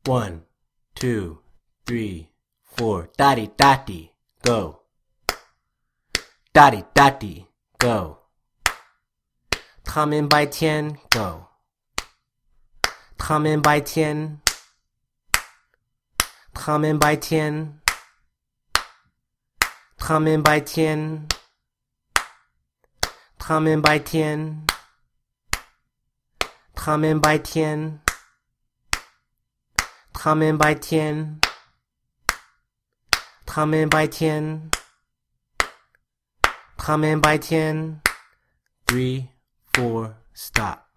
1, 2, 3, 4. Daddy, daddy, go. Daddy, daddy, go. 他们白天 go. 他们白天他们白天他们白天他们白天他们白天他们白天他们白天他们白天 3, 4, stop.